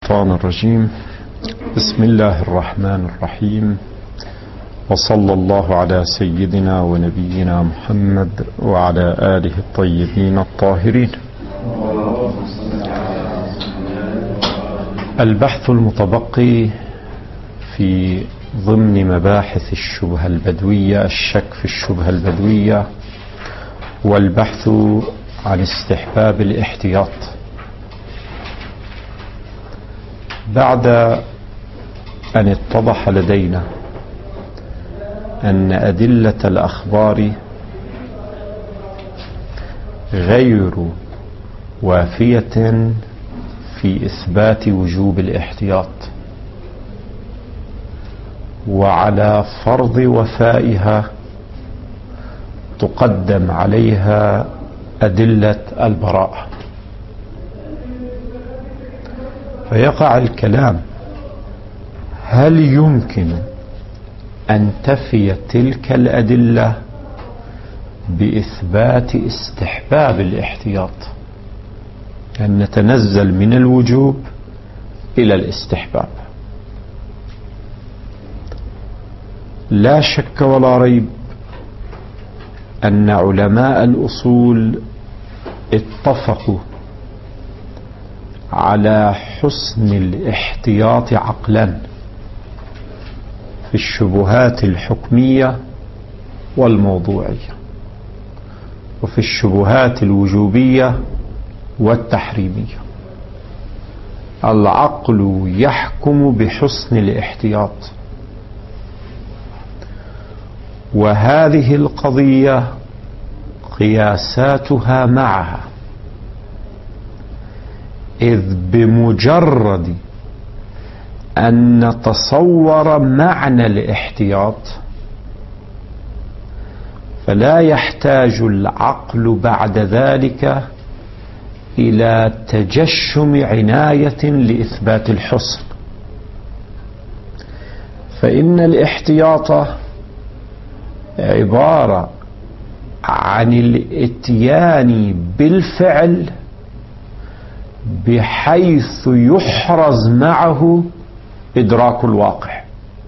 الشيطان الرجيم. بسم الله الرحمن الرحيم، وصلى الله على سيدنا ونبينا محمد وعلى آله الطيبين الطاهرين. البحث المتبقي في ضمن مباحث الشبهة البدوية، الشك في الشبهة البدوية، والبحث عن استحباب الاحتياط. بعد أن اتضح لدينا أن أدلة الأخبار غير وافية في إثبات وجوب الاحتياط، وعلى فرض وفائها تقدم عليها أدلة البراءة، فيقع الكلام: هل يمكن أن تفي تلك الأدلة بإثبات استحباب الاحتياط، أن نتنزل من الوجوب إلى الاستحباب؟ لا شك ولا ريب أن علماء الأصول اتفقوا على حسن الاحتياط عقلا في الشبهات الحكمية والموضوعية، وفي الشبهات الوجوبية والتحريمية. العقل يحكم بحسن الاحتياط، وهذه القضية قياساتها معها، إذ بمجرد أن نتصور معنى الاحتياط فلا يحتاج العقل بعد ذلك إلى تجشم عناية لإثبات الحسن، فإن الاحتياط عبارة عن الاتيان بالفعل بحيث يحرز معه إدراك الواقع.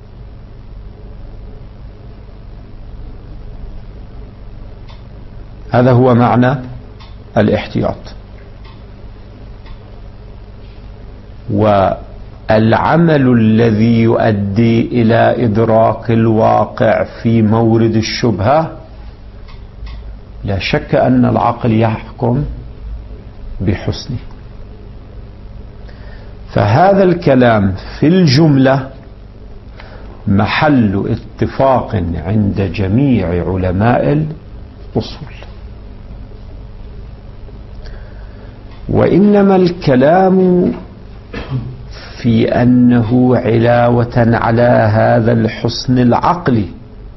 هذا هو معنى الاحتياط. والعمل الذي يؤدي إلى إدراك الواقع في مورد الشبهة لا شك أن العقل يحكم بحسنه. فهذا الكلام في الجملة محل اتفاق عند جميع علماء الأصول، وإنما الكلام في أنه علاوة على هذا الحسن العقلي،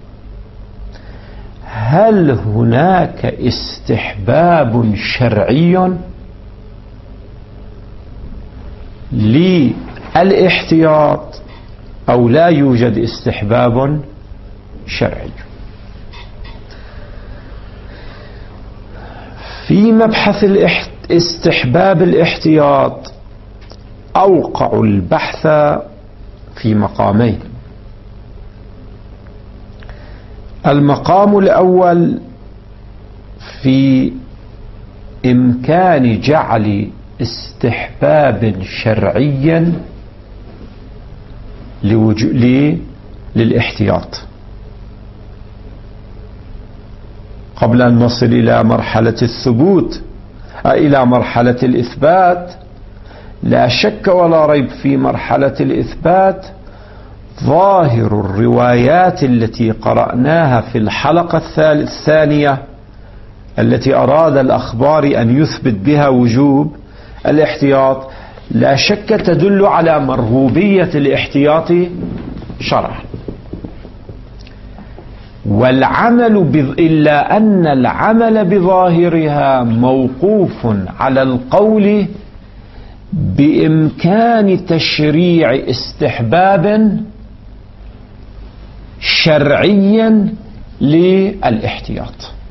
هل هناك استحباب شرعي للاحتياط أو لا يوجد استحباب شرعي؟ في مبحث استحباب الاحتياط أوقع البحث في مقامين. المقام الأول في إمكان جعل استحباب شرعيا للاحتياط قبل أن نصل إلى مرحلة الثبوت، إلى مرحلة الإثبات. لا شك ولا ريب في مرحلة الإثبات ظاهر الروايات التي قرأناها في الحلقة الثانية التي أراد الأخبار أن يثبت بها وجوب الاحتياط، لا شك تدل على مرغوبية الاحتياط شرعا. إلا أن العمل بظاهرها موقوف على القول بإمكان تشريع استحباب شرعيا للاحتياط.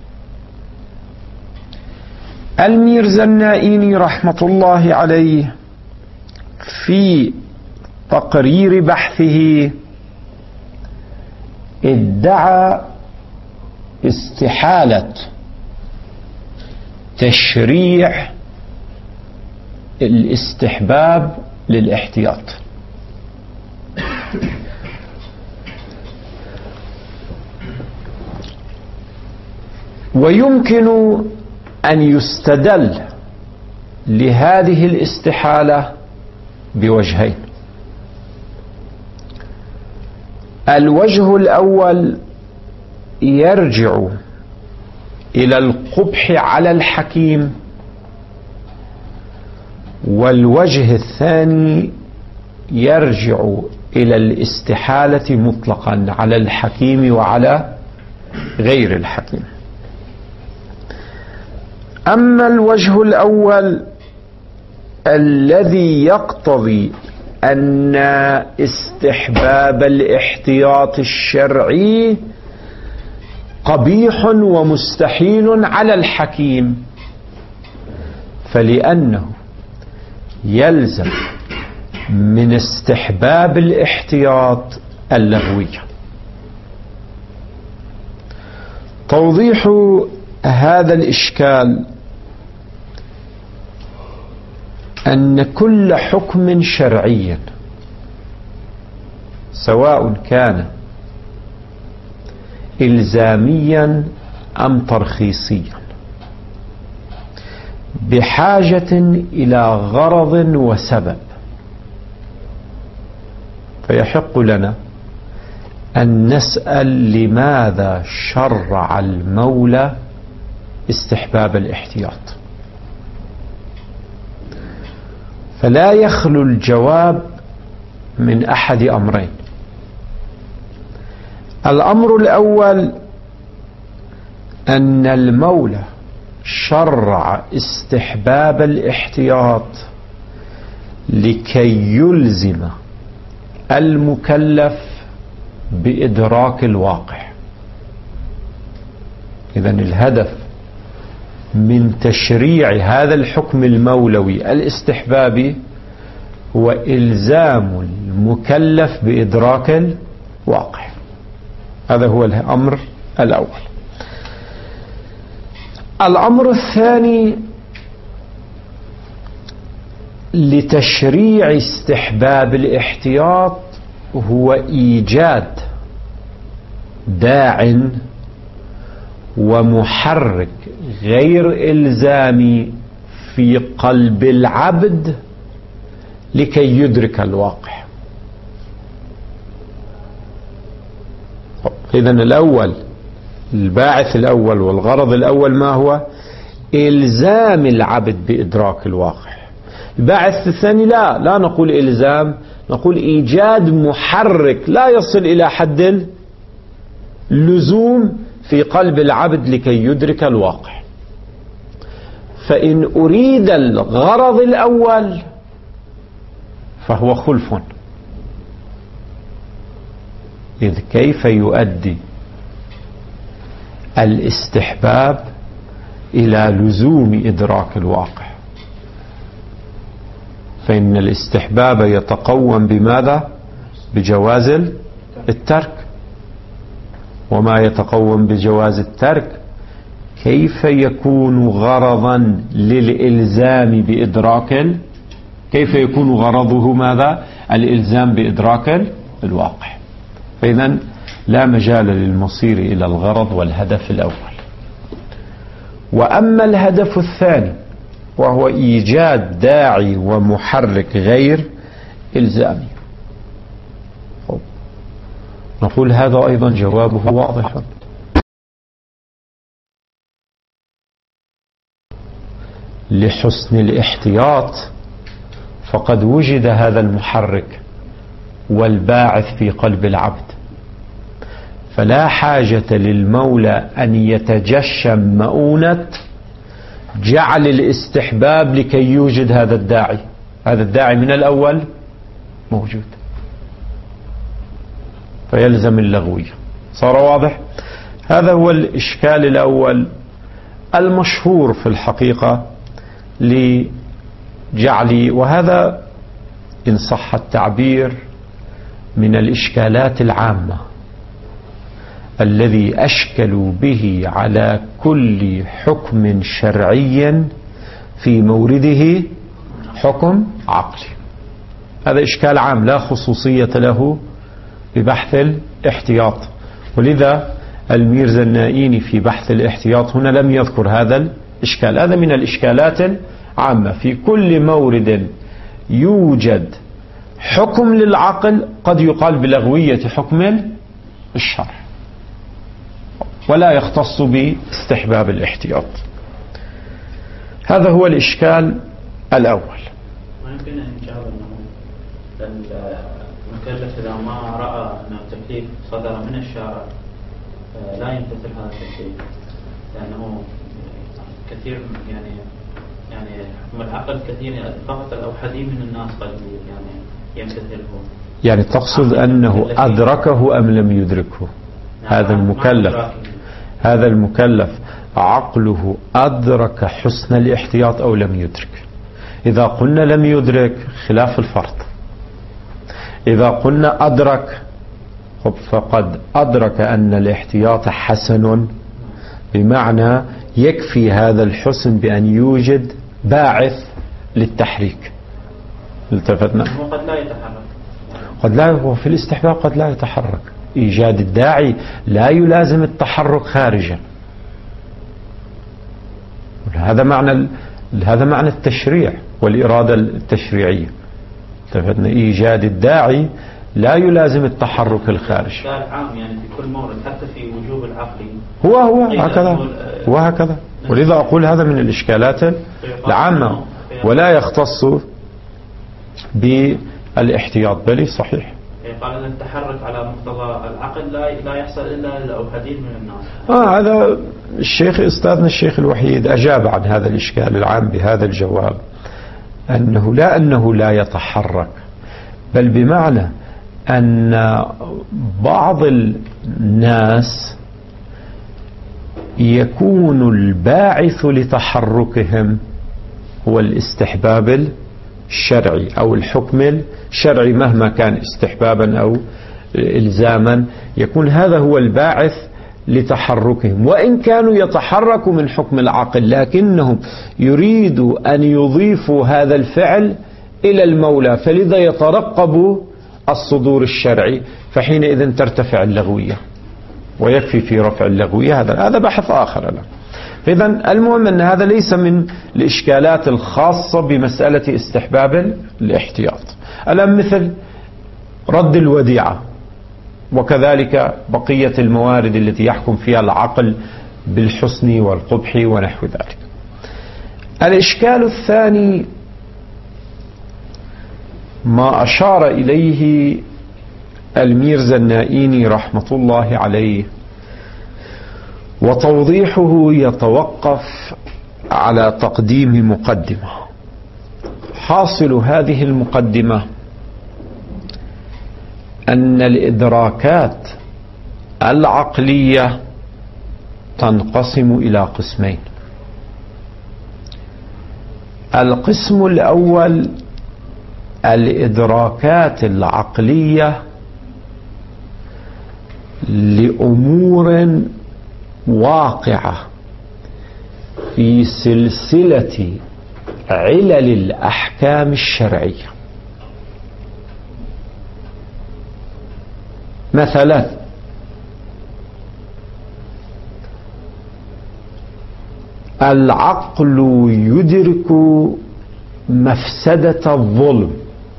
الميرزا النائيني رحمة الله عليه في تقرير بحثه ادعى استحالة تشريع الاستحباب للاحتياط. ويمكن أن يستدل لهذه الاستحالة بوجهين. الوجه الأول يرجع إلى القبح على الحكيم، والوجه الثاني يرجع إلى الاستحالة مطلقا على الحكيم وعلى غير الحكيم. أما الوجه الأول الذي يقتضي أن استحباب الاحتياط الشرعي قبيح ومستحيل على الحكيم، فلأنه يلزم من استحباب الاحتياط اللغوية. توضيح هذا الإشكال أن كل حكم شرعي سواء كان إلزاميا أم ترخيصيا بحاجة إلى غرض وسبب، فيحق لنا أن نسأل لماذا شرع المولى استحباب الاحتياط. فلا يخلو الجواب من أحد أمرين. الأمر الأول أن المولى شرع استحباب الاحتياط لكي يلزم المكلف بإدراك الواقع. إذن الهدف من تشريع هذا الحكم المولوي الاستحبابي هو إلزام المكلف بإدراك الواقع. هذا هو الأمر الأول. الأمر الثاني لتشريع استحباب الاحتياط هو إيجاد داع ومحرك غير إلزامي في قلب العبد لكي يدرك الواقع. إذن الأول الباعث الأول والغرض الأول ما هو؟ إلزام العبد بإدراك الواقع. الباعث الثاني لا نقول إلزام، نقول إيجاد محرك لا يصل إلى حد اللزوم في قلب العبد لكي يدرك الواقع. فإن أريد الغرض الأول فهو خلف، إذ كيف يؤدي الاستحباب إلى لزوم إدراك الواقع؟ فإن الاستحباب يتقوم بماذا؟ بجواز الترك، وما يتقوم بجواز الترك كيف يكون غرضا للإلزام بإدراك كيف يكون غرضه ماذا؟ الإلزام بإدراك الواقع. فإذن لا مجال للمصير إلى الغرض والهدف الأول. وأما الهدف الثاني وهو إيجاد داعي ومحرك غير إلزامي، نقول هذا أيضا جوابه واضح. لحسن الاحتياط فقد وجد هذا المحرك والباعث في قلب العبد، فلا حاجة للمولى أن يتجشم مؤونة جعل الاستحباب لكي يوجد هذا الداعي. هذا الداعي من الأول موجود، فيلزم اللغوية. صار واضح؟ هذا هو الإشكال الأول المشهور في الحقيقة لجعل، وهذا إن صح التعبير من الإشكالات العامة الذي أشكلوا به على كل حكم شرعي في مورده حكم عقلي. هذا إشكال عام لا خصوصية له ببحث الاحتياط، ولذا الميرزا النائيني في بحث الاحتياط هنا لم يذكر هذا الإشكال. هذا من الإشكالات العامة. في كل مورد يوجد حكم للعقل قد يقال بلغوية حكم الشرع، ولا يختص باستحباب الاحتياط. هذا هو الإشكال الأول. ويمكن أن يجاب أنه المكلف إذا ما رأى أن التكليف صدر من الشارع لا يمتثل هذا التكليف، لأنه كثير يعني حكم العقل كثير فقط أو حديث من الناس قد يمتثله. يعني تقصد أنه أدركه أم لم يدركه؟ هذا المكلف عقله أدرك حسن الاحتياط أو لم يدرك؟ إذا قلنا لم يدرك خلاف الفرض، إذا قلنا أدرك فقد أدرك أن الاحتياط حسن، بمعنى يكفي هذا الحسن بأن يوجد باعث للتحريك. التفتنا وقد لا يتحرك، قد لا، هو في الاستحباب قد لا يتحرك. إيجاد الداعي لا يلازم التحرك خارجا. هذا معنى التشريع والإرادة التشريعية. التفتنا إيجاد الداعي لا يلازم التحرك الخارجي. عام يعني في كل مورد حتى في وجوب العقل هو هكذا. ولذا أقول هذا من الإشكالات العامة ولا يختص بالاحتياط. بل صحيح. قال أن التحرك على مقتضى العقل لا يحصل إلا لو حديث من الناس. هذا أستاذنا الشيخ الوحيد أجاب عن هذا الإشكال العام بهذا الجواب، أنه لا يتحرك، بل بمعنى أن بعض الناس يكون الباعث لتحركهم هو الاستحباب الشرعي أو الحكم الشرعي، مهما كان استحبابا أو إلزاما يكون هذا هو الباعث لتحركهم، وإن كانوا يتحركوا من حكم العقل، لكنهم يريدوا أن يضيفوا هذا الفعل إلى المولى، فلذا يترقبوا الصدور الشرعي، فحينئذ ترتفع اللغوية، ويكفي في رفع اللغوية. هذا بحث آخر له. فإذا المهم أن هذا ليس من الإشكالات الخاصة بمسألة استحباب الاحتياط. الآن مثل رد الوديعة، وكذلك بقية الموارد التي يحكم فيها العقل بالحسن والقبح ونحو ذلك. الإشكال الثاني ما أشار إليه الميرزا النائيني رحمة الله عليه، وتوضيحه يتوقف على تقديم مقدمة. حاصل هذه المقدمة أن الإدراكات العقلية تنقسم إلى قسمين. القسم الأول الإدراكات العقلية لأمور واقعة في سلسلة علل الأحكام الشرعية. مثلا العقل يدرك مفسدة الظلم،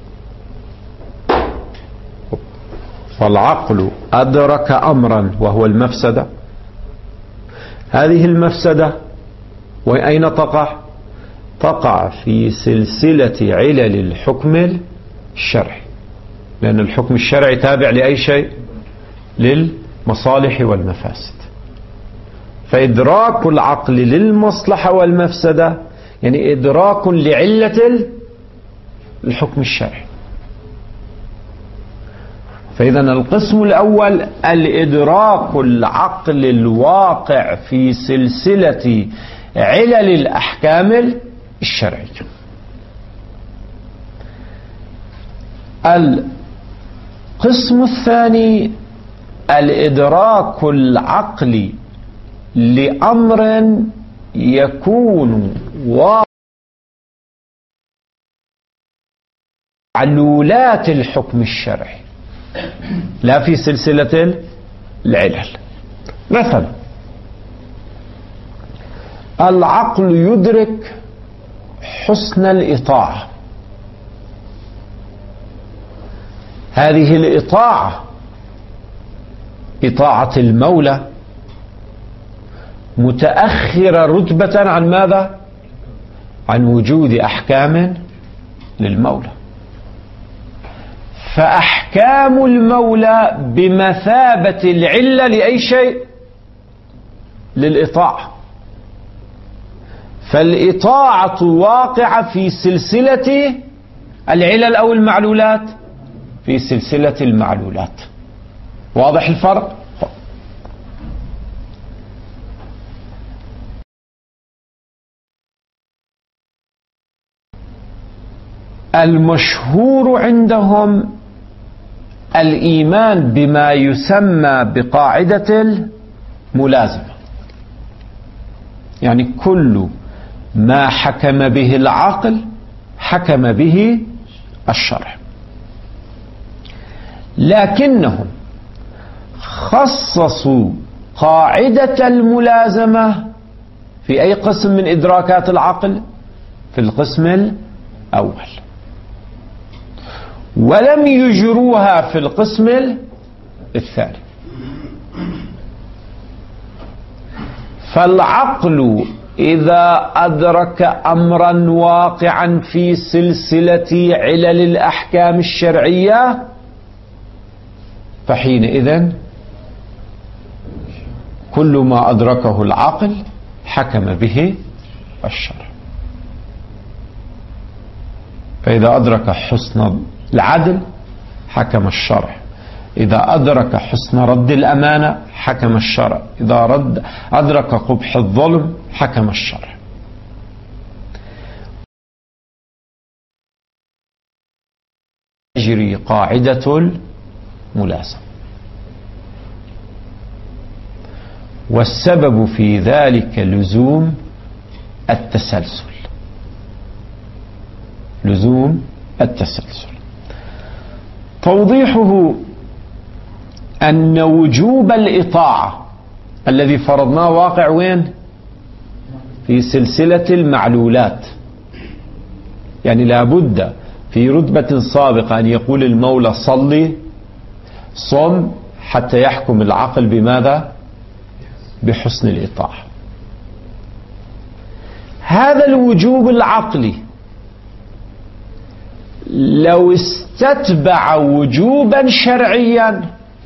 فالعقل أدرك أمرا وهو المفسدة. هذه المفسدة وأين تقع؟ تقع في سلسلة علل الحكم الشرعي، لأن الحكم الشرعي تابع لأي شيء؟ للمصالح والمفاسد. فإدراك العقل للمصلحة والمفسدة يعني إدراك لعلة الحكم الشرعي. فإذا القسم الأول الإدراك العقل الواقع في سلسلة علل الأحكام الشرعية. القسم الثاني الإدراك العقلي لأمر يكون معلولات الحكم الشرعي لا في سلسلة العلل. مثلا العقل يدرك حسن الإطاعة، هذه الإطاعة إطاعة المولى متأخرة رتبة عن ماذا؟ عن وجود أحكام للمولى، فأحكام المولى بمثابة العلة لأي شيء؟ للإطاعة. فالإطاعة واقعة في سلسلة العلل أو المعلولات، في سلسلة المعلولات. واضح الفرق؟ المشهور عندهم الإيمان بما يسمى بقاعدة الملازمة، يعني كل ما حكم به العقل حكم به الشرع، لكنهم خصصوا قاعدة الملازمة في أي قسم من إدراكات العقل؟ في القسم الأول، ولم يجروها في القسم الثاني. فالعقل إذا أدرك أمرا واقعا في سلسلة علل الأحكام الشرعية فحينئذ كل ما أدركه العقل حكم به الشرع. فإذا أدرك حسن العدل حكم الشرع، إذا أدرك حسن رد الأمانة حكم الشرع، إذا أدرك قبح الظلم حكم الشرع. تجري قاعدة الملازمة، والسبب في ذلك لزوم التسلسل، لزوم التسلسل. توضيحه أن وجوب الإطاعة الذي فرضناه واقع وين؟ في سلسلة المعلولات، يعني لابد في رتبة سابقة أن يقول المولى صلي صم حتى يحكم العقل بماذا؟ بحسن الإطاعة. هذا الوجوب العقلي لو استتبع وجوبا شرعيا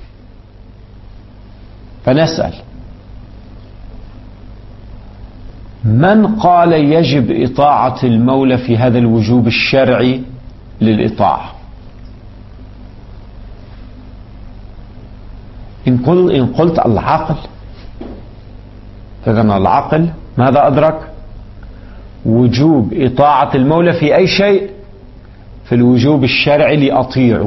فنسأل من قال يجب إطاعة المولى في هذا الوجوب الشرعي للإطاعة؟ إن قلت العقل، فإذن العقل ماذا أدرك؟ وجوب إطاعة المولى في أي شيء؟ في الوجوب الشرعي لأطيعه.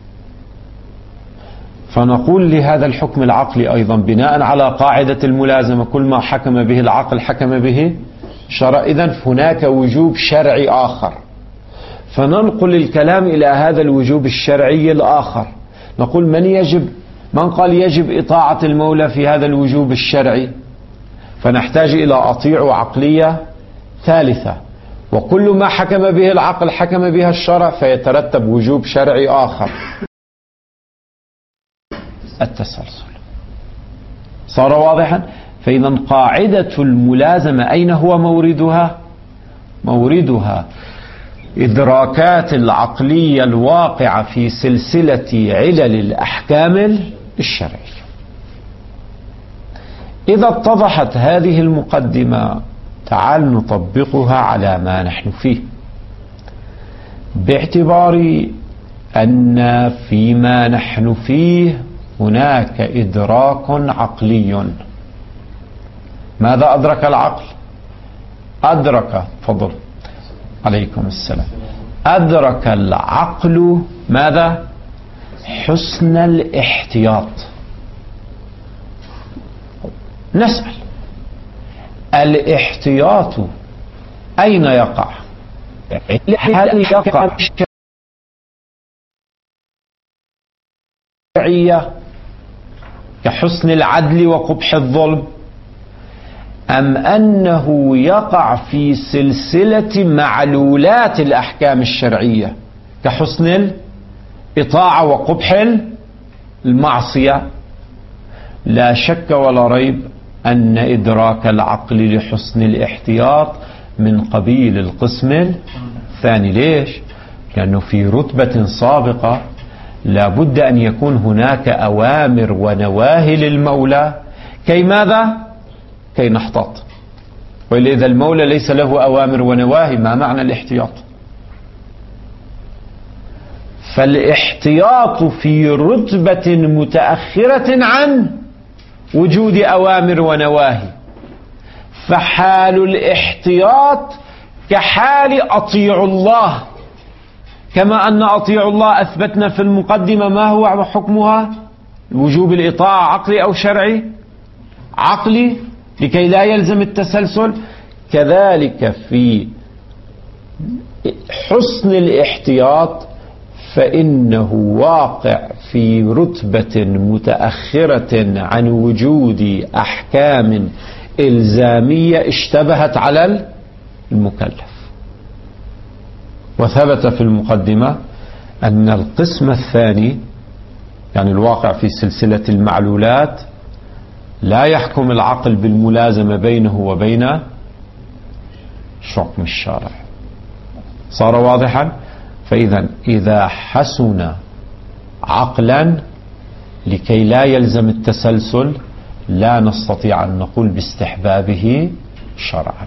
فنقول لهذا الحكم العقلي أيضا بناء على قاعدة الملازمة كل ما حكم به العقل حكم به الشرع، إذن هناك وجوب شرعي آخر، فننقل الكلام إلى هذا الوجوب الشرعي الآخر. نقول من قال يجب إطاعة المولى في هذا الوجوب الشرعي؟ فنحتاج إلى أطيع عقلية ثالثة، وكل ما حكم به العقل حكم بها الشرع، فيترتب وجوب شرعي آخر، التسلسل. صار واضحا؟ فإذا قاعدة الملازمة أين هو موردها؟ موردها إدراكات العقلية الواقعة في سلسلة علل الأحكام الشرعية. إذا اتضحت هذه المقدمة تعال نطبقها على ما نحن فيه، باعتبار أن فيما نحن فيه هناك إدراك عقلي. ماذا أدرك العقل؟ أدرك، فضل عليكم السلام، أدرك العقل ماذا؟ حسن الاحتياط. نسأل: الاحتياط أين يقع؟ هل يقع الشرعية كحسن العدل وقبح الظلم، أم أنه يقع في سلسلة معلولات الأحكام الشرعية كحسن الإطاعة وقبح المعصية؟ لا شك ولا ريب أن إدراك العقل لحسن الاحتياط من قبيل القسم الثاني. ليش؟ لأنه في رتبة سابقة لا بد أن يكون هناك أوامر ونواهي للمولى كي ماذا؟ كي نحتاط. وإلا إذا المولى ليس له أوامر ونواهي ما معنى الاحتياط؟ فالاحتياط في رتبة متأخرة عن وجود أوامر ونواهي، فحال الاحتياط كحال أطيعوا الله، كما أن أطيعوا الله أثبتنا في المقدمة ما هو حكمها؟ وجوب الإطاعة عقلي أو شرعي؟ عقلي لكي لا يلزم التسلسل. كذلك في حسن الاحتياط فإنه واقع في رتبة متأخرة عن وجود أحكام إلزامية اشتبهت على المكلف. وثبت في المقدمة أن القسم الثاني يعني الواقع في سلسلة المعلولات لا يحكم العقل بالملازمة بينه وبين حكم الشارع. صار واضحا؟ فإذا إذا حسن عقلا لكي لا يلزم التسلسل لا نستطيع أن نقول باستحبابه شرعا.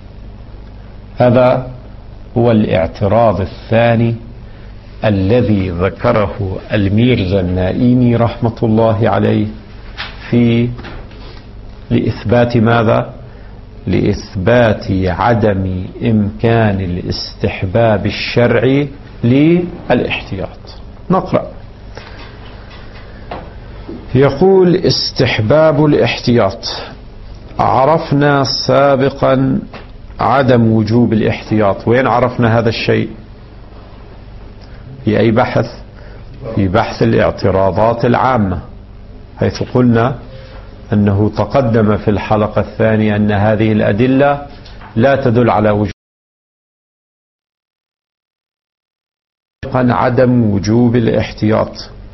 هذا هو الاعتراض الثاني الذي ذكره الميرزا النائيني رحمة الله عليه في لإثبات ماذا؟ لإثبات عدم إمكان الاستحباب الشرعي للاحتياط. نقرأ. يقول: استحباب الاحتياط. عرفنا سابقا عدم وجوب الاحتياط. وين عرفنا هذا الشيء؟ في أي بحث؟ في بحث الاعتراضات العامة، حيث قلنا أنه تقدم في الحلقة الثانية أن هذه الأدلة لا تدل على وجوب عدم وجوب الاحتياط،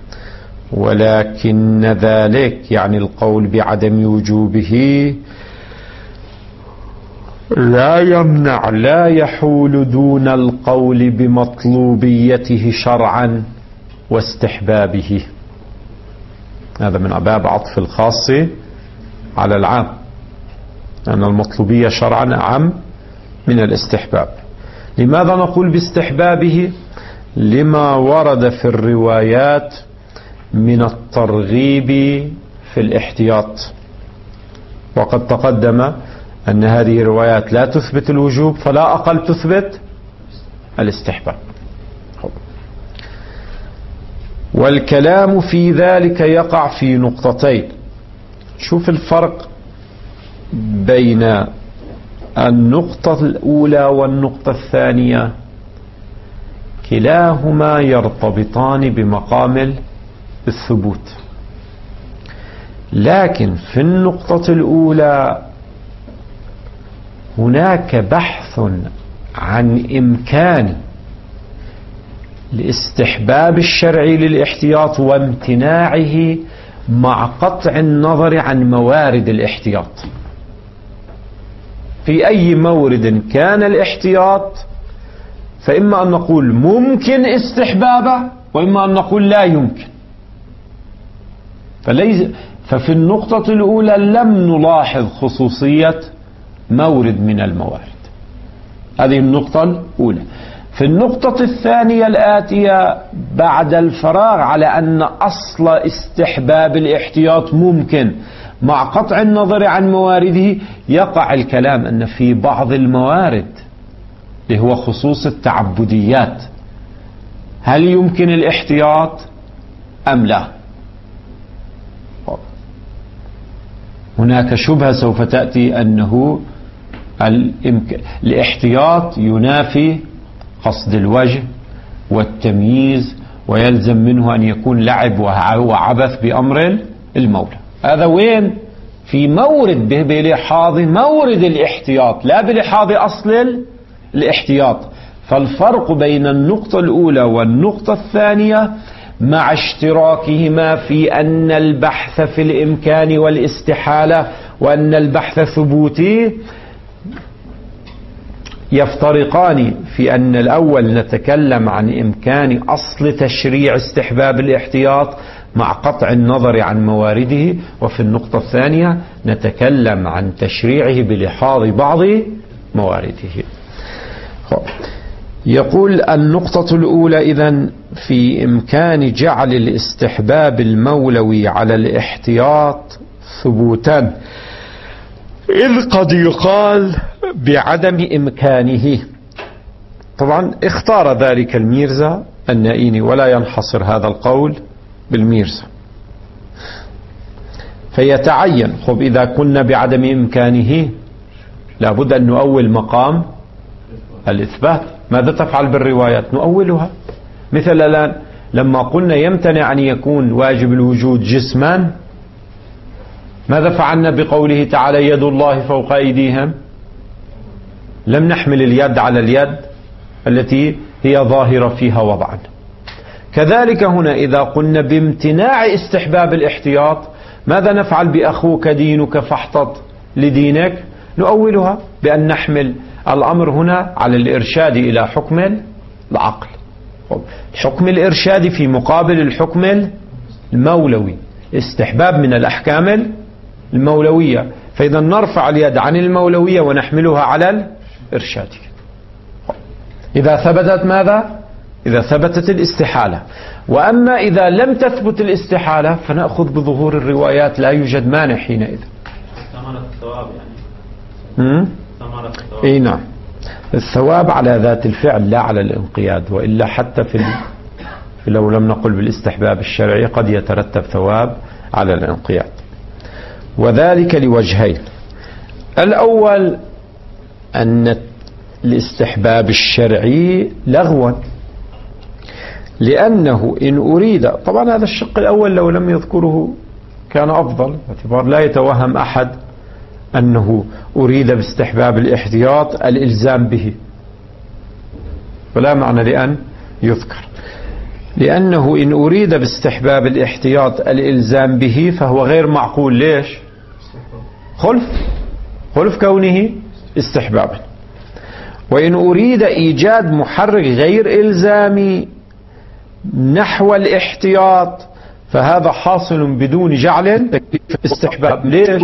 ولكن ذلك يعني القول بعدم وجوبه لا يمنع، لا يحول دون القول بمطلوبيته شرعا واستحبابه. هذا من باب عطف الخاص على العام، أن المطلوبية شرعا أعم من الاستحباب. لماذا نقول باستحبابه؟ لما ورد في الروايات من الترغيب في الاحتياط، وقد تقدم أن هذه الروايات لا تثبت الوجوب فلا أقل تثبت الاستحباب. والكلام في ذلك يقع في نقطتين. شوف الفرق بين النقطة الأولى والنقطة الثانية، كلاهما يرتبطان بمقام الثبوت، لكن في النقطة الأولى هناك بحث عن إمكان الاستحباب الشرعي للاحتياط وامتناعه مع قطع النظر عن موارد الاحتياط. في أي مورد كان الاحتياط فإما أن نقول ممكن استحبابه وإما أن نقول لا يمكن. ففي النقطة الأولى لم نلاحظ خصوصية مورد من الموارد. هذه النقطة الأولى. في النقطة الثانية الآتية بعد الفراغ على أن أصل استحباب الاحتياط ممكن مع قطع النظر عن موارده، يقع الكلام أن في بعض الموارد اللي هو خصوص التعبديات، هل يمكن الاحتياط أم لا؟ هناك شبهة سوف تأتي أنه الاحتياط ينافي قصد الوجه والتمييز، ويلزم منه أن يكون لعب وعبث بأمر المولى. هذا وين؟ في مورد بلحاظ مورد الاحتياط، لا بلحاظ أصل الاحتياط. فالفرق بين النقطة الأولى والنقطة الثانية مع اشتراكهما في أن البحث في الإمكان والاستحالة وأن البحث ثبوتي يفترقان في أن الأول نتكلم عن إمكان أصل تشريع استحباب الاحتياط مع قطع النظر عن موارده، وفي النقطة الثانية نتكلم عن تشريعه بلحاظ بعض موارده. يقول النقطة الأولى إذن في إمكان جعل الاستحباب المولوي على الاحتياط ثبوتا، إذ قد يقال بعدم إمكانه. طبعا اختار ذلك الميرزا النائيني، ولا ينحصر هذا القول بالميرزا، فيتعين إذا كنا بعدم إمكانه لابد أن نؤول مقام الإثبات. ماذا تفعل بالروايات؟ نؤولها. مثل الآن لما قلنا يمتنع أن يكون واجب الوجود جسما، ماذا فعلنا بقوله تعالى يد الله فوق أيديهم؟ لم نحمل اليد على اليد التي هي ظاهرة فيها وضعا. كذلك هنا إذا قلنا بامتناع استحباب الاحتياط، ماذا نفعل بأخوك دينك فاحتط لدينك؟ نؤولها بأن نحمل الأمر هنا على الإرشاد إلى حكم العقل، الحكم الإرشادي في مقابل الحكم المولوي، استحباب من الأحكام المولوية، فإذا نرفع اليد عن المولوية ونحملها على الإرشادية. إذا ثبتت ماذا؟ إذا ثبتت الاستحالة. وأما إذا لم تثبت الاستحالة فنأخذ بظهور الروايات، لا يوجد مانع حينئذ. ثمرة الثواب يعني. ثمرة الثواب. إيه نعم، الثواب على ذات الفعل لا على الانقياد، وإلا حتى لو لم نقل بالاستحباب الشرعي قد يترتب ثواب على الانقياد، وذلك لوجهين. الأول أن الاستحباب الشرعي لغوا، لأنه إن أريد، طبعا هذا الشق الأول لو لم يذكره كان أفضل، باعتبار لا يتوهم أحد أنه أريد باستحباب الاحتياط الإلزام به، فلا معنى لأن يذكر، لأنه إن أريد باستحباب الاحتياط الإلزام به فهو غير معقول. ليش؟ خلف كونه استحبابا. وإن أريد إيجاد محرك غير إلزامي نحو الاحتياط فهذا حاصل بدون جعل استحباب. ليش؟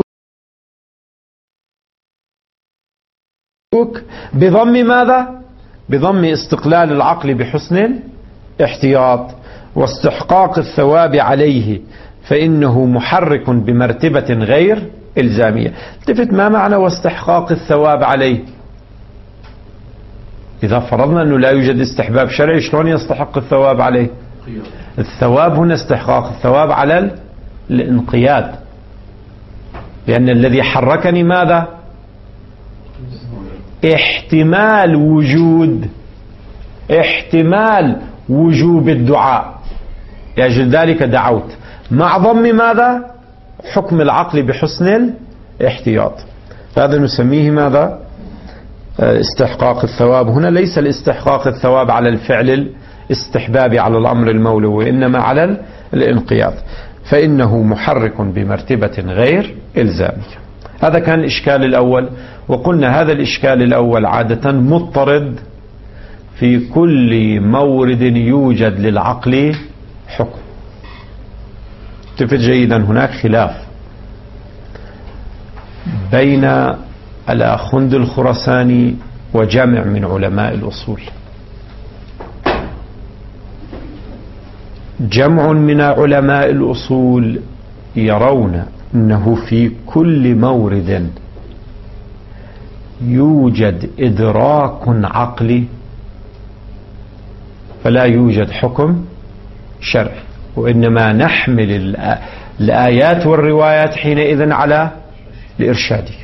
بضم ماذا؟ بضم استقلال العقل بحسن الاحتياط واستحقاق الثواب عليه، فإنه محرك بمرتبة غير إلزامية. التفت، ما معنى واستحقاق الثواب عليه؟ إذا فرضنا أنه لا يوجد استحباب شرعي، شلون يستحق الثواب عليه؟ الثواب هنا استحقاق الثواب على الانقياد، لأن الذي حركني ماذا؟ احتمال وجوب الدعاء، لأجل ذلك دعوت، مع ضم ماذا؟ حكم العقل بحسن الاحتياط. هذا نسميه ماذا؟ استحقاق الثواب. هنا ليس الاستحقاق الثواب على الفعل الاستحبابي على الأمر المولوي، إنما على الانقياد، فإنه محرك بمرتبة غير إلزامية. هذا كان الإشكال الأول، وقلنا هذا الإشكال الأول عادة مضطرد في كل مورد يوجد للعقل حكم. تفت جيدا، هناك خلاف بين الآخوند الخراساني وجمع من علماء الأصول. جمع من علماء الأصول يرون أنه في كل مورد يوجد إدراك عقلي فلا يوجد حكم شرعي، وإنما نحمل الآيات والروايات حينئذ على الإرشادية.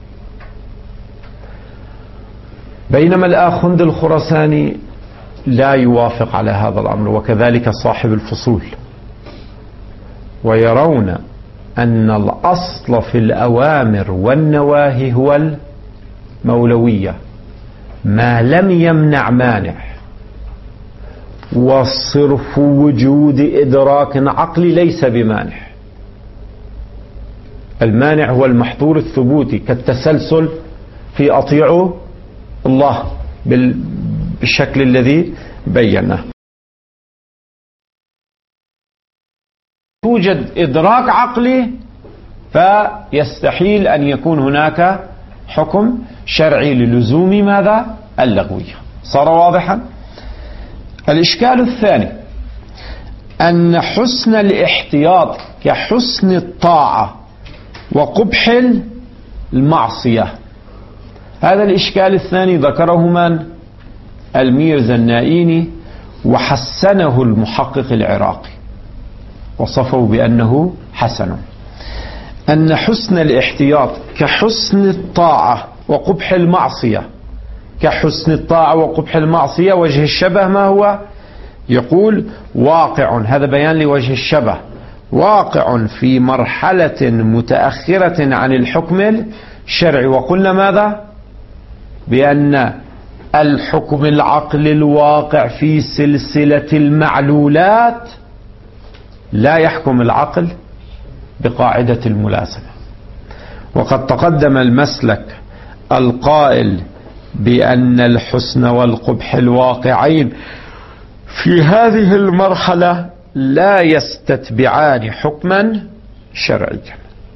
بينما الآخوند الخراساني لا يوافق على هذا الأمر، وكذلك صاحب الفصول، ويرون أن الأصل في الأوامر والنواهي هو المولوية ما لم يمنع مانع، وصرف وجود إدراك عقلي ليس بمانع. المانع هو المحظور الثبوتي كالتسلسل في أطيعوا الله بالشكل الذي بيناه. توجد إدراك عقلي فيستحيل أن يكون هناك حكم شرعي للزوم ماذا؟ اللغوية. صار واضحا؟ الإشكال الثاني أن حسن الاحتياط كحسن الطاعة وقبح المعصية. هذا الإشكال الثاني ذكره من؟ الميرزا النائيني، وحسنه المحقق العراقي، وصفه بأنه حسن. أن حسن الاحتياط كحسن الطاعة وقبح المعصية. كحسن الطاعة وقبح المعصية وجه الشبه ما هو؟ يقول واقع، هذا بيان لوجه الشبه، واقع في مرحلة متأخرة عن الحكم الشرعي. وقلنا ماذا؟ بأن الحكم العقل الواقع في سلسلة المعلولات لا يحكم العقل بقاعدة الملازمة. وقد تقدم المسلك القائل بأن الحسن والقبح الواقعين في هذه المرحلة لا يستتبعان حكما شرعيا.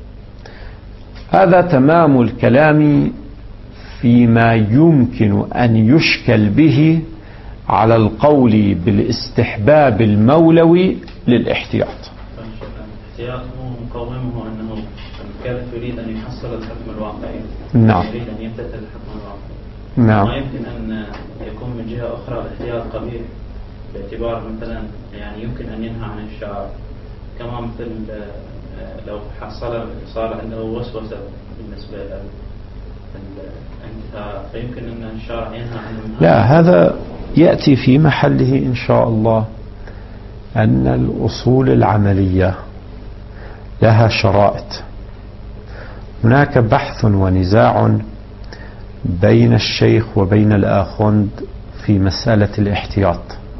هذا تمام الكلام فيما يمكن أن يشكل به على القول بالاستحباب المولوي للاحتياط. الاحتياط هو مقومه أنه الكافر يريد أن يحصل الحكم الواقعي. نعم. يريد أن يمتثل الحكم الواقعي. نعم. ما يمكن أن يكون من جهة أخرى الاحتياط قبيح، باعتبار مثلا يعني يمكن أن ينهى عن الشرع، كما مثل لو حصل صار عنده وسوسة بالنسبة للانتهاء، فيمكن أن الشرع ينهى عنه. لا، هذا يأتي في محله إن شاء الله. أن الأصول العملية لها شرائط. هناك بحث ونزاع بين الشيخ وبين الآخوند في مسألة الاحتياط،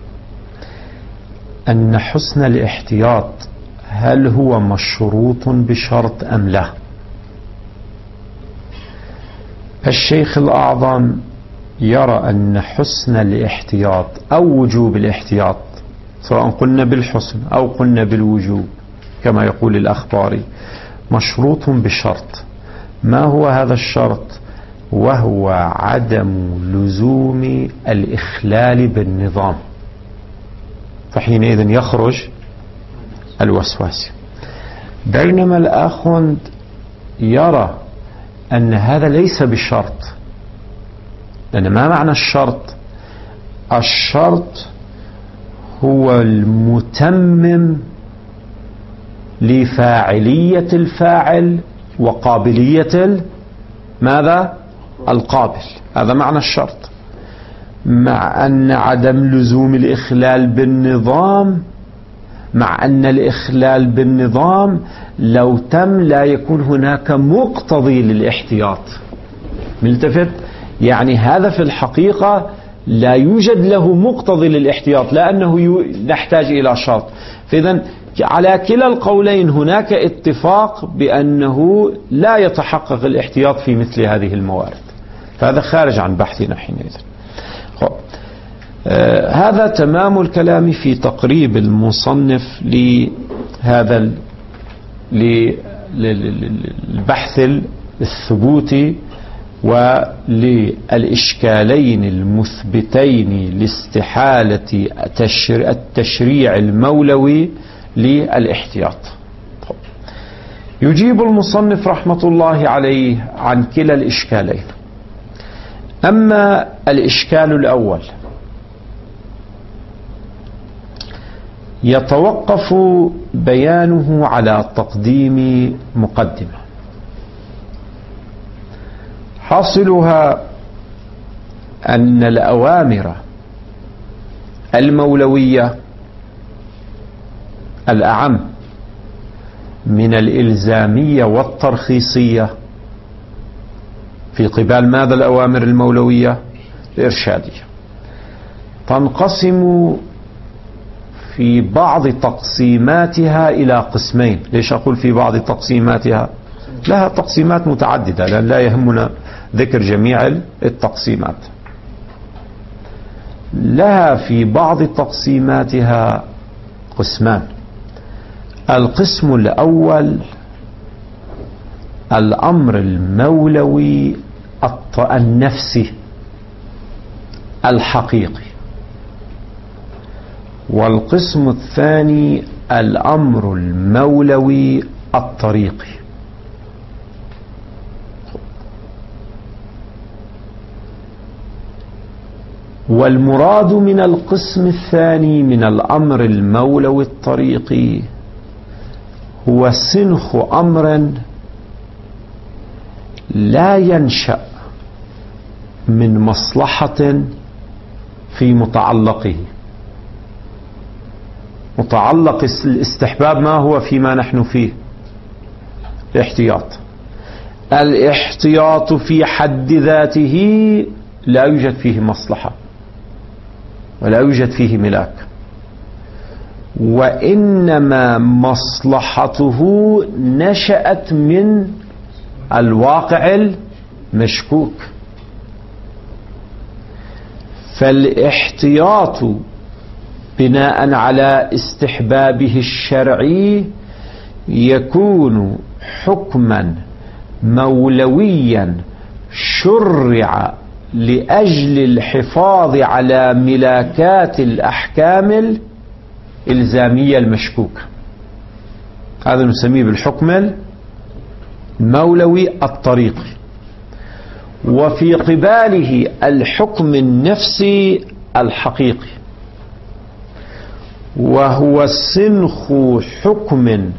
أن حسن الاحتياط هل هو مشروط بشرط أم لا؟ الشيخ الأعظم يرى أن حسن الاحتياط أو وجوب الاحتياط، سواء قلنا بالحسن أو قلنا بالوجوب كما يقول الأخباري، مشروط بشرط. ما هو هذا الشرط؟ وهو عدم لزوم الإخلال بالنظام، فحينئذ يخرج الوسواس. بينما الآخوند يرى أن هذا ليس بشرط. لأن ما معنى الشرط؟ الشرط هو المتمم لفاعلية الفاعل وقابلية ماذا؟ القابل. هذا معنى الشرط. مع أن عدم لزوم الإخلال بالنظام، مع أن الإخلال بالنظام لو تم لا يكون هناك مقتضي للاحتياط. ملتفت؟ يعني هذا في الحقيقة لا يوجد له مقتضي للاحتياط، لأنه نحتاج إلى شرط. فإذا على كلا القولين هناك اتفاق بأنه لا يتحقق الاحتياط في مثل هذه الموارد، فهذا خارج عن بحثنا حينئذ. هذا تمام الكلام في تقريب المصنف لهذا للبحث الثبوتي وللإشكالين المثبتين لاستحالة التشريع المولوي للاحتياط. يجيب المصنف رحمة الله عليه عن كلا الإشكالين. أما الإشكال الأول يتوقف بيانه على تقديم مقدمة حاصلها أن الأوامر المولوية الأعم من الإلزامية والترخيصية في قبال ماذا الأوامر المولوية الإرشادية تنقسم في بعض تقسيماتها إلى قسمين. ليش أقول في بعض تقسيماتها؟ لها تقسيمات متعددة لأن لا يهمنا ذكر جميع التقسيمات. لها في بعض تقسيماتها قسمان. القسم الأول الأمر المولوي النفسي الحقيقي، والقسم الثاني الأمر المولوي الطريقي. والمراد من القسم الثاني من الأمر المولوي الطريقي هو سنخ أمر لا ينشأ من مصلحة في متعلقه. متعلق الاستحباب ما هو فيما نحن فيه؟ الاحتياط. الاحتياط في حد ذاته لا يوجد فيه مصلحة ولا يوجد فيه ملاك، وإنما مصلحته نشأت من الواقع المشكوك. فالاحتياط بناء على استحبابه الشرعي يكون حكما مولويا شرع لأجل الحفاظ على ملاكات الأحكام الإلزامية المشكوكة. هذا نسميه بالحكم المولوي الطريقي. وفي قباله الحكم النفسي الحقيقي، وهو سنخ حكم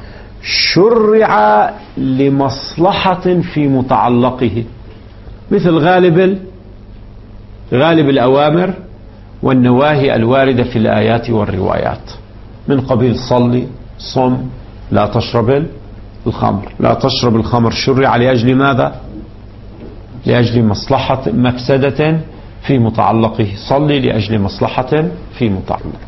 شرع لمصلحة في متعلقه، مثل غالب الأوامر والنواهي الواردة في الآيات والروايات من قبيل صلي، صم، لا تشرب الخمر. لا تشرب الخمر شرع لأجل ماذا؟ لأجل مصلحة مفسدة في متعلقه. صلي لأجل مصلحة في متعلقه.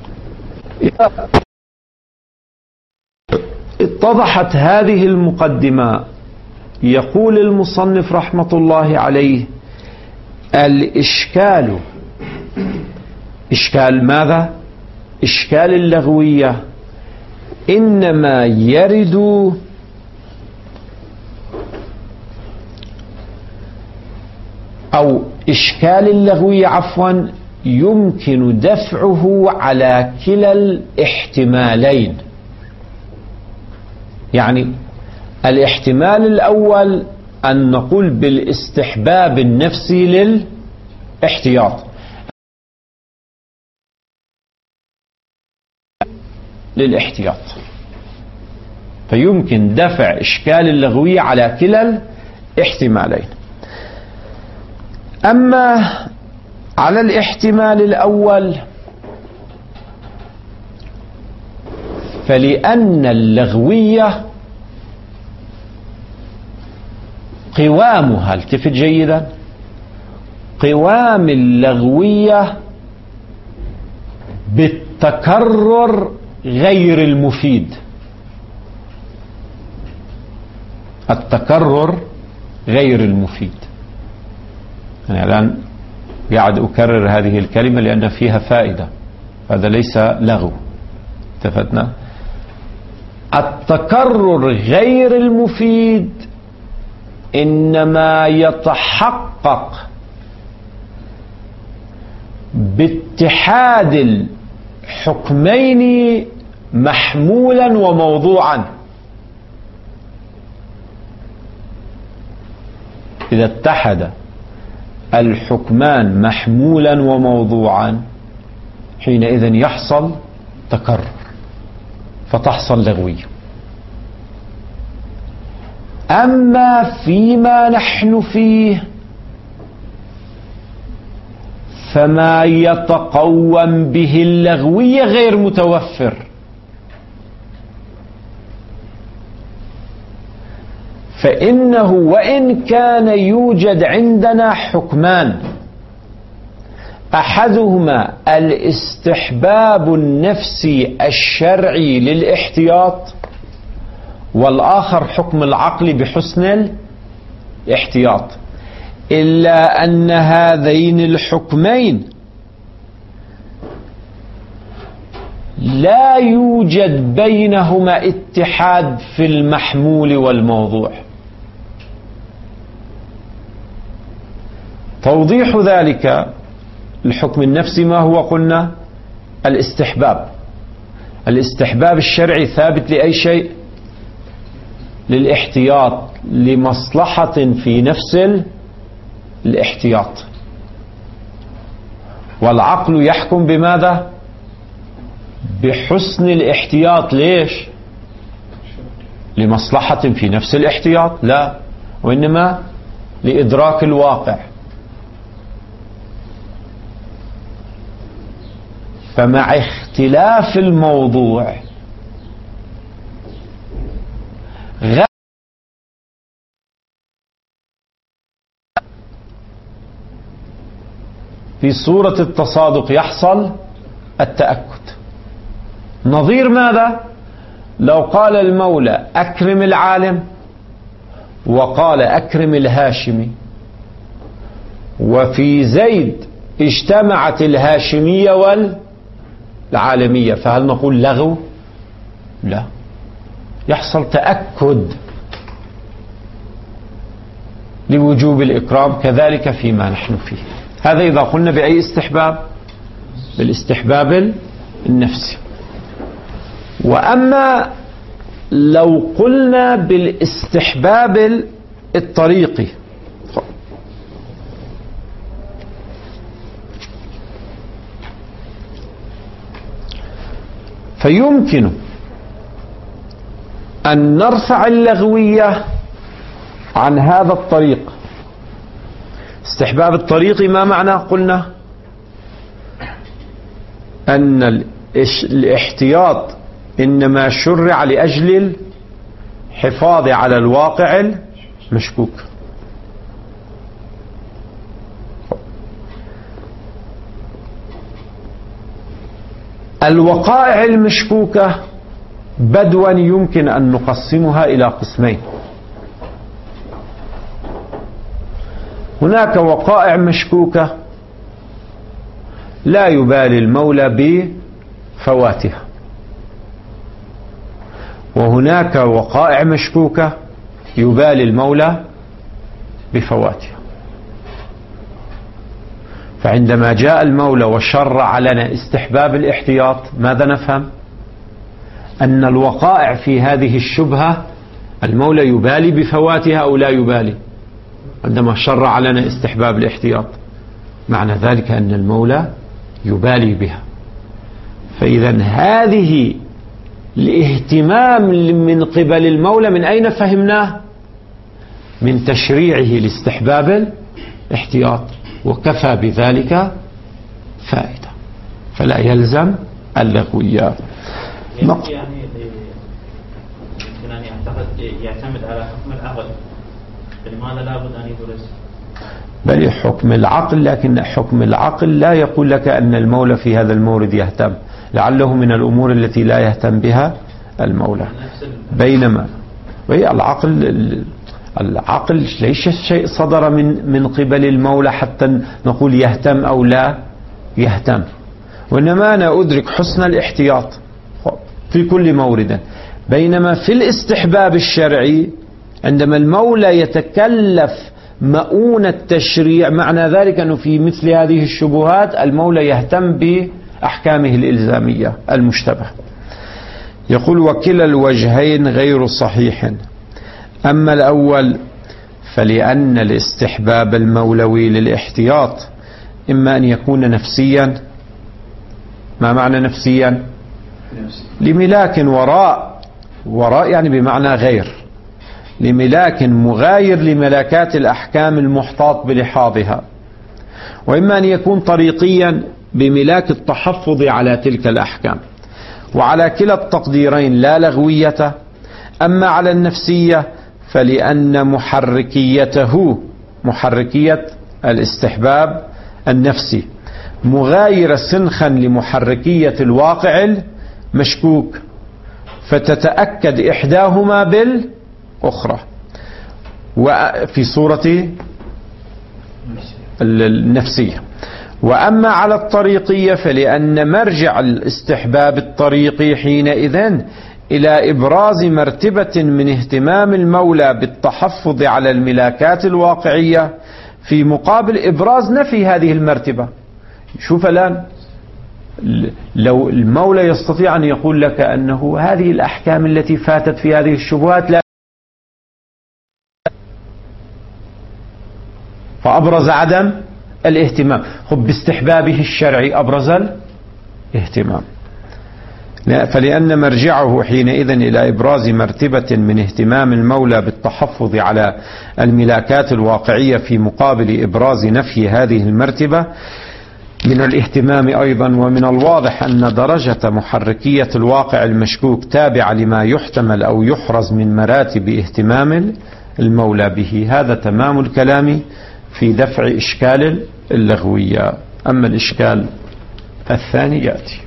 اتضحت هذه المقدمة يقول المصنف رحمة الله عليه: الإشكال إشكال ماذا؟ إشكال اللغوية إنما يرد أو إشكال اللغوية عفوا يمكن دفعه على كلا الاحتمالين. يعني الاحتمال الأول أن نقول بالاستحباب النفسي للاحتياط، فيمكن دفع إشكال اللغوية على كلا الاحتمالين. أما على الاحتمال الأول فلأن اللغوية قوامها، التفت جيدا، قوام اللغوية بالتكرر غير المفيد. التكرر غير المفيد. أنا الآن قاعد أكرر هذه الكلمة لأن فيها فائدة، هذا ليس لغو. اتفقنا؟ التكرر غير المفيد إنما يتحقق باتحاد الحكمين محمولا وموضوعا. إذا اتحد الحكمان محمولا وموضوعا حينئذ يحصل تكرر فتحصل لغوية. أما فيما نحن فيه فما يتقوم به اللغوية غير متوفر، فإنه وإن كان يوجد عندنا حكمان أحدهما الاستحباب النفسي الشرعي للاحتياط والآخر حكم العقل بحسن الاحتياط، إلا أن هذين الحكمين لا يوجد بينهما اتحاد في المحمول والموضوع. توضيح ذلك الحكم النفسي ما هو؟ قلنا الاستحباب. الاستحباب الشرعي ثابت لأي شيء؟ للاحتياط، لمصلحة في نفس الاحتياط. والعقل يحكم بماذا؟ بحسن الاحتياط. ليش؟ لمصلحة في نفس الاحتياط؟ لا، وإنما لإدراك الواقع. فمع اختلاف الموضوع في صورة التصادق يحصل التأكد. نظير ماذا؟ لو قال المولى أكرم العالم وقال أكرم الهاشمي، وفي زيد اجتمعت الهاشمية والعالمية، فهل نقول لغو؟ لا، يحصل تأكد لوجوب الإكرام. كذلك فيما نحن فيه. هذا إذا قلنا بأي استحباب؟ بالاستحباب النفسي. وأما لو قلنا بالاستحباب الطريقي، فيمكن أن نرفع اللغوية عن هذا الطريق. استحباب الطريق ما معنى؟ قلنا أن الاحتياط إنما شرع لأجل الحفاظ على الواقع المشكوك. الوقائع المشكوكة بدوا يمكن أن نقسمها إلى قسمين. هناك وقائع مشكوكة لا يبالي المولى بفواتها، وهناك وقائع مشكوكة يبالي المولى بفواتها. فعندما جاء المولى وشرع لنا استحباب الاحتياط، ماذا نفهم؟ أن الوقائع في هذه الشبهة المولى يبالي بفواتها أو لا يبالي؟ عندما شرع لنا استحباب الاحتياط معنى ذلك أن المولى يبالي بها. فإذا هذه الاهتمام من قبل المولى من أين فهمناه؟ من تشريعه لاستحباب الاحتياط، وكفى بذلك فائدة، فلا يلزم اللغويات. يعني يمكن أن يعتمد على حكم العقل، لماذا لا بد أن يدرس؟ بل حكم العقل، لكن حكم العقل لا يقول لك أن المولى في هذا المورد يهتم، لعله من الأمور التي لا يهتم بها المولى. بينما العقل ليس شيء صدر من قبل المولى حتى نقول يهتم أو لا يهتم، وإنما أنا أدرك حسن الاحتياط في كل مورد. بينما في الاستحباب الشرعي عندما المولى يتكلف مؤونة التشريع، معنى ذلك أنه في مثل هذه الشبهات المولى يهتم بأحكامه الإلزامية المشتبه. يقول: وكلا الوجهين غير صحيح. أما الأول فلأن الاستحباب المولوي للاحتياط إما أن يكون نفسيا. ما معنى نفسيا؟ لملاك وراء يعني بمعنى غير، لملاك مغاير لملاكات الأحكام المحتاط بلحاظها، وإما أن يكون طريقيا بملاك التحفظ على تلك الأحكام. وعلى كلا التقديرين لا لغوية. أما على النفسية فلأن محركية الاستحباب النفسي مغايرة سنخا لمحركية الواقع المشكوك، فتتأكد إحداهما بالأخرى. وفي صورة النفسية. وأما على الطريقية فلأن مرجع الاستحباب الطريقي حينئذ إلى إبراز مرتبة من اهتمام المولى بالتحفظ على الملاكات الواقعية في مقابل إبراز نفي هذه المرتبة. شوف الآن، لو المولى يستطيع أن يقول لك أنه هذه الأحكام التي فاتت في هذه الشبهات لا، فأبرز عدم الاهتمام، باستحبابه الشرعي أبرز الاهتمام. فلأن مرجعه حينئذ إلى إبراز مرتبة من اهتمام المولى بالتحفظ على الملاكات الواقعية في مقابل إبراز نفي هذه المرتبة من الاهتمام أيضا. ومن الواضح أن درجة محركية الواقع المشكوك تابعة لما يحتمل أو يحرز من مراتب اهتمام المولى به. هذا تمام الكلام في دفع إشكال اللغوية. أما الإشكال الثاني يأتي.